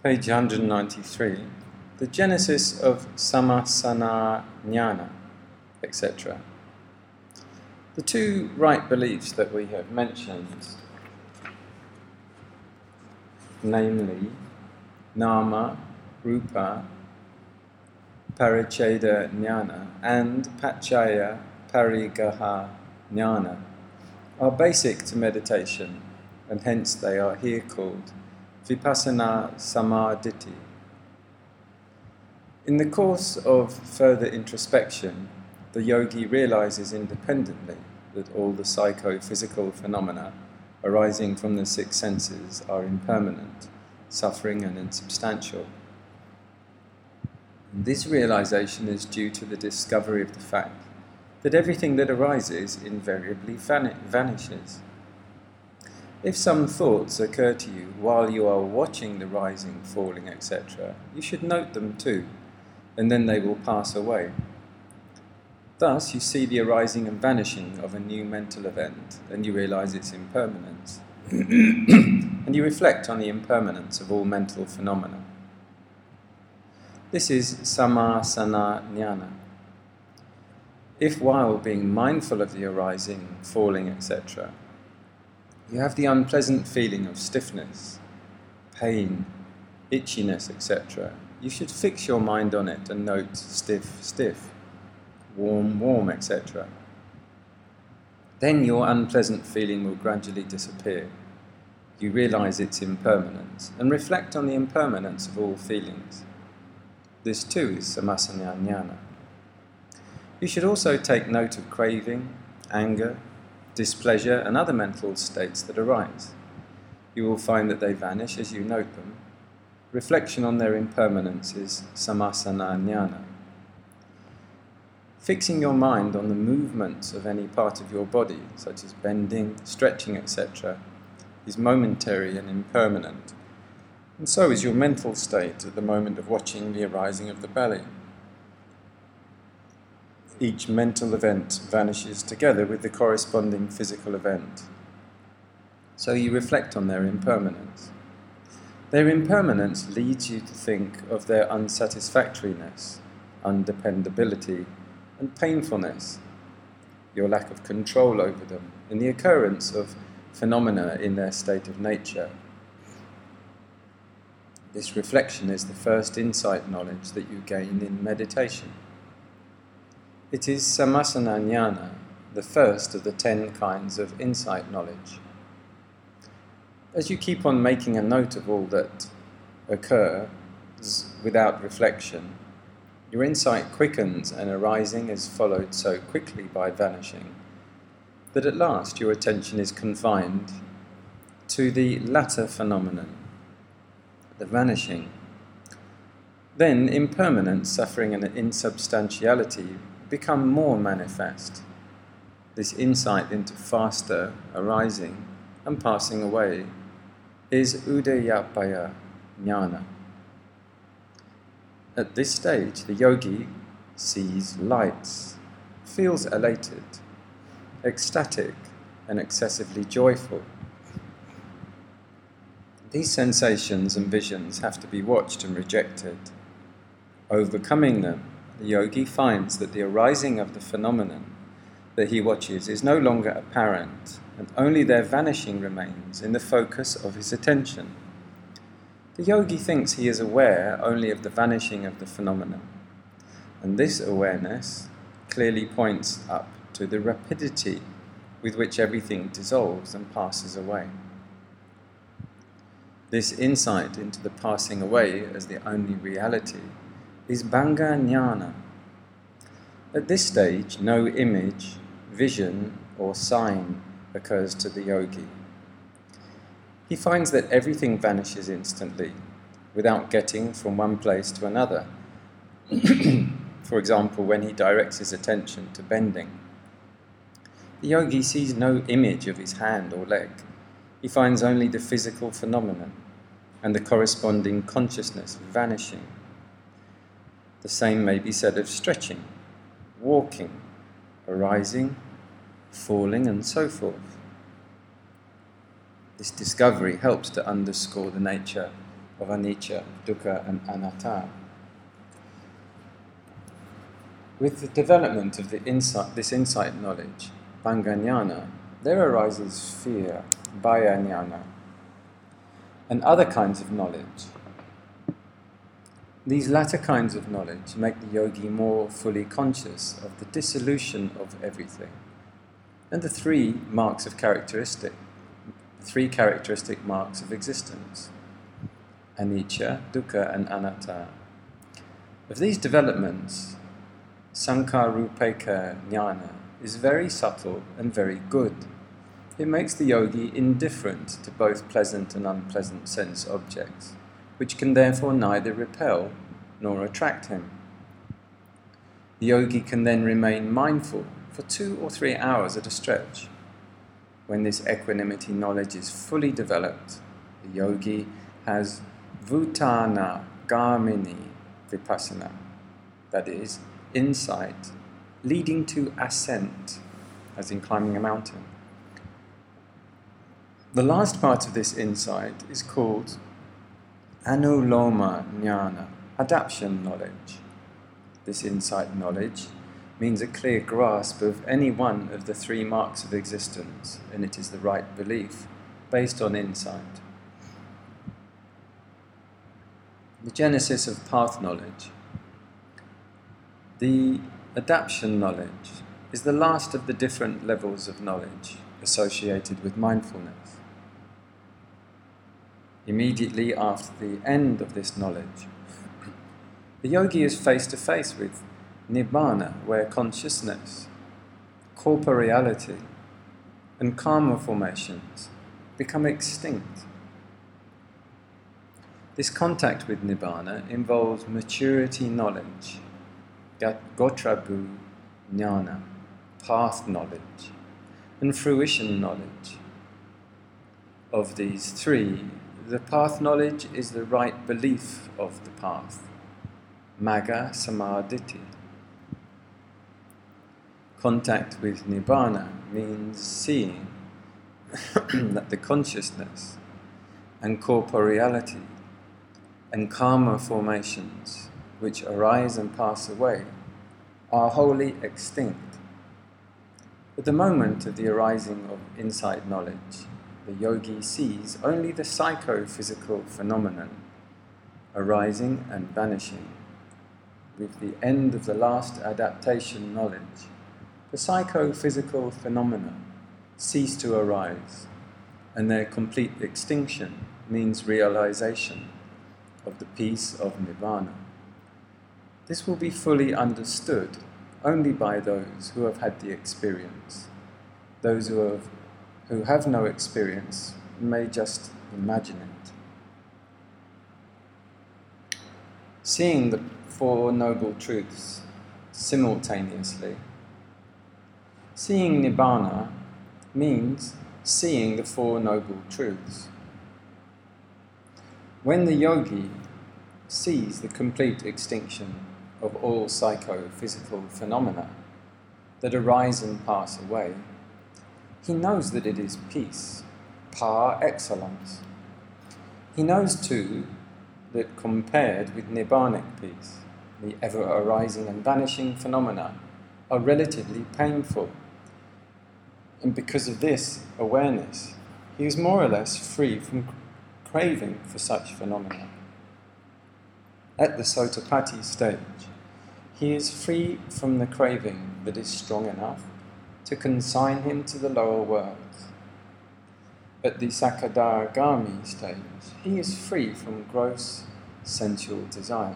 Page 193, the genesis of samasana jnana, etc. The two right beliefs that we have mentioned, namely nama, rupa, paricheda jnana and paccaya parigaha jnana, are basic to meditation, and hence they are here called vipassana samadhiti. In the course of further introspection, the yogi realizes independently that all the psychophysical phenomena arising from the six senses are impermanent, suffering and insubstantial. And this realization is due to the discovery of the fact that everything that arises invariably vanishes. If some thoughts occur to you while you are watching the rising, falling, etc., you should note them too, and then they will pass away. Thus, you see the arising and vanishing of a new mental event, and you realize its impermanence. And you reflect on the impermanence of all mental phenomena. This is samasana jnana. If while being mindful of the arising, falling, etc., you have the unpleasant feeling of stiffness, pain, itchiness, etc., you should fix your mind on it and note stiff, stiff, warm, warm, etc. Then your unpleasant feeling will gradually disappear. You realize its impermanence and reflect on the impermanence of all feelings. This too is samasana jnana. You should also take note of craving, anger, displeasure and other mental states that arise. You will find that they vanish as you note them. Reflection on their impermanence is samasana jnana. Fixing your mind on the movements of any part of your body, such as bending, stretching, etc., is momentary and impermanent, and so is your mental state at the moment of watching the arising of the belly. Each mental event vanishes together with the corresponding physical event. So you reflect on their impermanence. Their impermanence leads you to think of their unsatisfactoriness, undependability, and painfulness, your lack of control over them, and the occurrence of phenomena in their state of nature. This reflection is the first insight knowledge that you gain in meditation. It is samasana jnana, the first of the 10 kinds of insight knowledge. As you keep on making a note of all that occurs without reflection, your insight quickens, and arising is followed so quickly by vanishing that at last your attention is confined to the latter phenomenon, the vanishing. Then impermanence, suffering, and insubstantiality become more manifest. This insight into faster arising and passing away is udayapaya jnana. At this stage, the yogi sees lights, feels elated, ecstatic, and excessively joyful. These sensations and visions have to be watched and rejected. Overcoming them, the yogi finds that the arising of the phenomenon that he watches is no longer apparent, and only their vanishing remains in the focus of his attention. The yogi thinks he is aware only of the vanishing of the phenomenon, and this awareness clearly points up to the rapidity with which everything dissolves and passes away. This insight into the passing away as the only reality is bhanga jnana. At this stage, no image, vision, or sign occurs to the yogi. He finds that everything vanishes instantly, without getting from one place to another. For example, when he directs his attention to bending, the yogi sees no image of his hand or leg. He finds only the physical phenomenon and the corresponding consciousness vanishing. The same may be said of stretching, walking, arising, falling, and so forth. This discovery helps to underscore the nature of anicca, dukkha and anatta. With the development of this insight knowledge, bhangajnana, there arises fear, bhaya-jnana, and other kinds of knowledge. These latter kinds of knowledge make the yogi more fully conscious of the dissolution of everything, and the three characteristic marks of existence, anicca, dukkha and anatta. Of these developments, Sankharupeka jnana is very subtle and very good. It makes the yogi indifferent to both pleasant and unpleasant sense objects, which can therefore neither repel nor attract him. The yogi can then remain mindful for 2 or 3 hours at a stretch. When this equanimity knowledge is fully developed, the yogi has Vutana Gamini Vipassana, that is, insight leading to ascent, as in climbing a mountain. The last part of this insight is called Anuloma Jnana, adaptation knowledge. This insight knowledge means a clear grasp of any one of the three marks of existence, and it is the right belief based on insight. The genesis of path knowledge. The adaptation knowledge is the last of the different levels of knowledge associated with mindfulness. Immediately after the end of this knowledge, the yogi is face to face with nibbana, where consciousness, corporeality, and karma formations become extinct. This contact with nibbana involves maturity knowledge, gotrabhu jnana, path knowledge, and fruition knowledge. Of these three, the path knowledge is the right belief of the path, magga samaditi. Contact with nibbana means seeing that the consciousness and corporeality and karma formations which arise and pass away are wholly extinct. At the moment of the arising of insight knowledge, the yogi sees only the psychophysical phenomenon arising and vanishing. With the end of the last adaptation knowledge, the psychophysical phenomena cease to arise, and their complete extinction means realization of the peace of Nibbana. This will be fully understood only by those who have had the experience. Those who have no experience may just imagine it. Seeing the Four Noble Truths simultaneously. Seeing Nibbana means seeing the Four Noble Truths. When the yogi sees the complete extinction of all psychophysical phenomena that arise and pass away, he knows that it is peace, par excellence. He knows too that compared with Nibbanic peace, the ever-arising and vanishing phenomena are relatively painful. And because of this awareness, he is more or less free from craving for such phenomena. At the Sotapatti stage, he is free from the craving that is strong enough to consign him to the lower worlds. At the Sakadagami stage, he is free from gross sensual desire.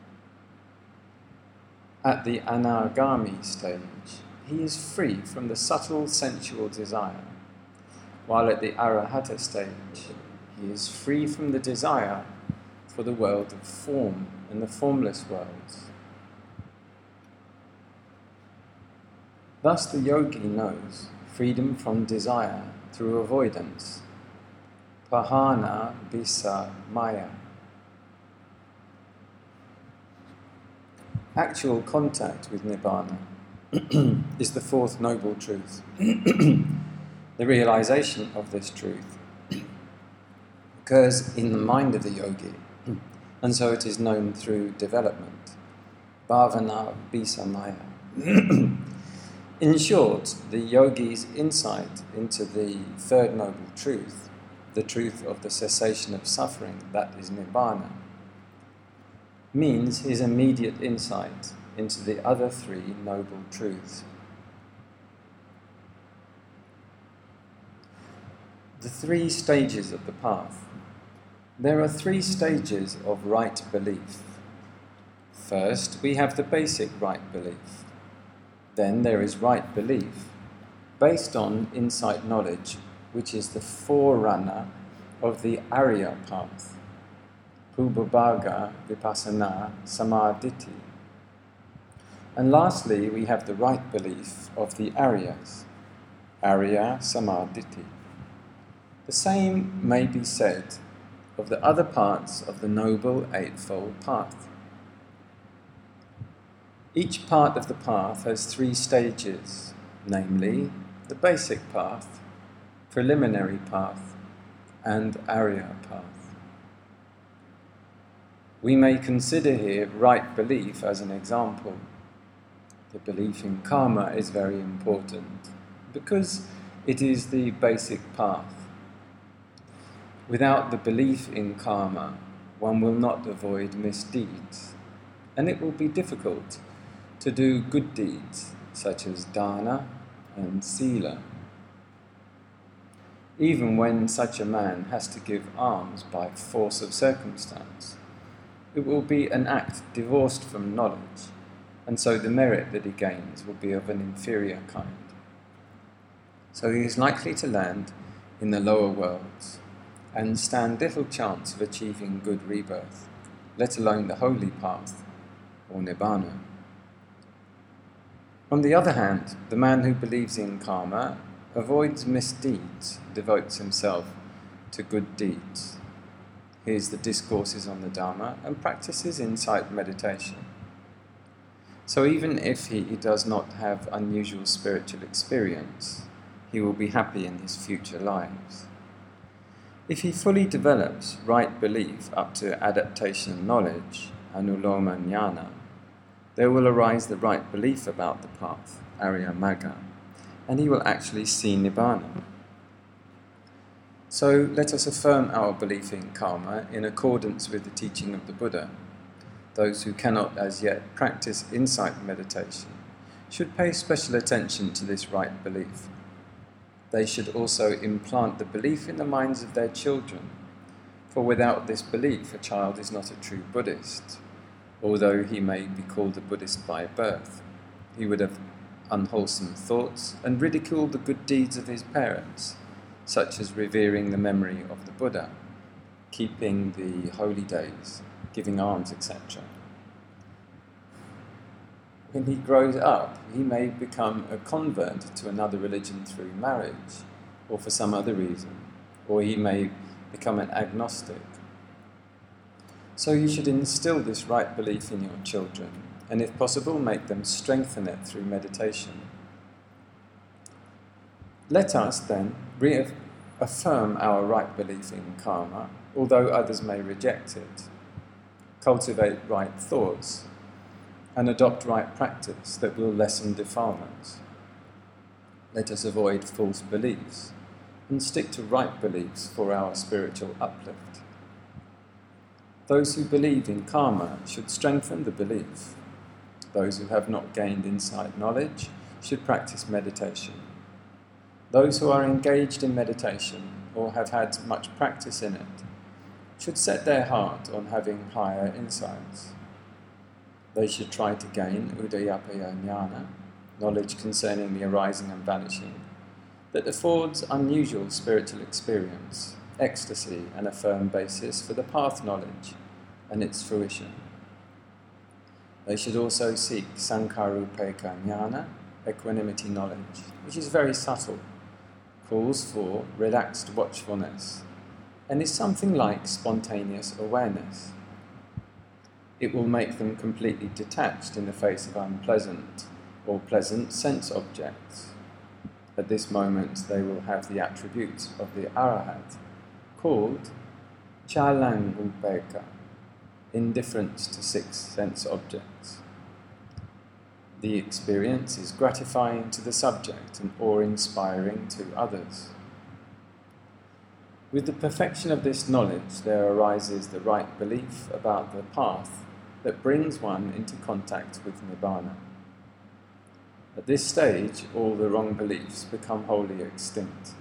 At the Anagami stage, he is free from the subtle sensual desire, while at the Arahata stage, he is free from the desire for the world of form and the formless worlds. Thus the yogi knows freedom from desire through avoidance, pahana bisa maya. Actual contact with Nibbana is the fourth noble truth. The realization of this truth occurs in the mind of the yogi and so it is known through development. Bhavana Visamaya. In short, the yogi's insight into the third noble truth, the truth of the cessation of suffering, that is Nibbana, means his immediate insight into the other three noble truths. The three stages of the path. There are three stages of right belief. First, we have the basic right belief. Then there is right belief, based on insight knowledge, which is the forerunner of the Arya path, Pubbhabhaga Vipassana Samadhiti. And lastly, we have the right belief of the Aryas, Arya Samadhiti. The same may be said of the other parts of the Noble Eightfold Path. Each part of the path has three stages, namely the basic path, preliminary path, and Arya path. We may consider here right belief as an example. The belief in karma is very important because it is the basic path. Without the belief in karma, one will not avoid misdeeds, and it will be difficult to do good deeds such as dana and sila. Even when such a man has to give alms by force of circumstance, it will be an act divorced from knowledge, and so the merit that he gains will be of an inferior kind. So he is likely to land in the lower worlds and stand little chance of achieving good rebirth, let alone the holy path or Nibbana. On the other hand, the man who believes in karma avoids misdeeds, devotes himself to good deeds, hears the discourses on the Dharma, and practices insight meditation. So even if he does not have unusual spiritual experience, he will be happy in his future lives. If he fully develops right belief up to adaptation knowledge, anuloma jnana, there will arise the right belief about the path, Arya Magga, and he will actually see Nibbana. So let us affirm our belief in karma in accordance with the teaching of the Buddha. Those who cannot as yet practice insight meditation should pay special attention to this right belief. They should also implant the belief in the minds of their children, for without this belief a child is not a true Buddhist. Although he may be called a Buddhist by birth, he would have unwholesome thoughts and ridicule the good deeds of his parents, such as revering the memory of the Buddha, keeping the holy days, giving alms, etc. When he grows up, he may become a convert to another religion through marriage, or for some other reason, or he may become an agnostic. So you should instill this right belief in your children, and if possible, make them strengthen it through meditation. Let us then reaffirm our right belief in karma, although others may reject it, cultivate right thoughts, and adopt right practice that will lessen defilements. Let us avoid false beliefs and stick to right beliefs for our spiritual uplift. Those who believe in karma should strengthen the belief. Those who have not gained insight knowledge should practice meditation. Those who are engaged in meditation or have had much practice in it should set their heart on having higher insights. They should try to gain Udayapaya Jnana, knowledge concerning the arising and vanishing, that affords unusual spiritual experience, ecstasy, and a firm basis for the path knowledge and its fruition. They should also seek Sankarupeka Jnana, equanimity knowledge, which is very subtle, calls for relaxed watchfulness, and is something like spontaneous awareness. It will make them completely detached in the face of unpleasant or pleasant sense objects. At this moment they will have the attributes of the Arahat, called Chalangupeka, indifference to 6 sense objects. The experience is gratifying to the subject and awe-inspiring to others. With the perfection of this knowledge, there arises the right belief about the path that brings one into contact with Nibbana. At this stage, all the wrong beliefs become wholly extinct.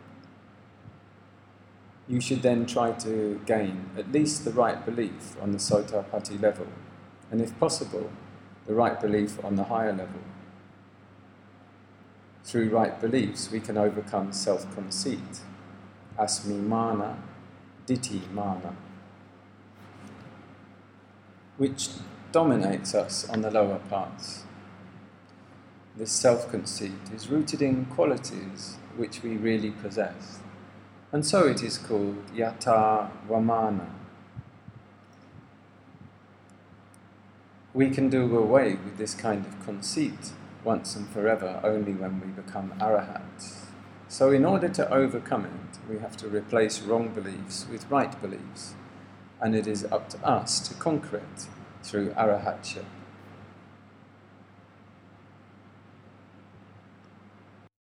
You should then try to gain at least the right belief on the Sotapatti level, and if possible, the right belief on the higher level. Through right beliefs, we can overcome self-conceit, asmimana, ditthimana, which dominates us on the lower parts. This self-conceit is rooted in qualities which we really possess, and so it is called yata vamana. We can do away with this kind of conceit once and forever only when we become arahats. So in order to overcome it, we have to replace wrong beliefs with right beliefs, and it is up to us to conquer it through arahatship.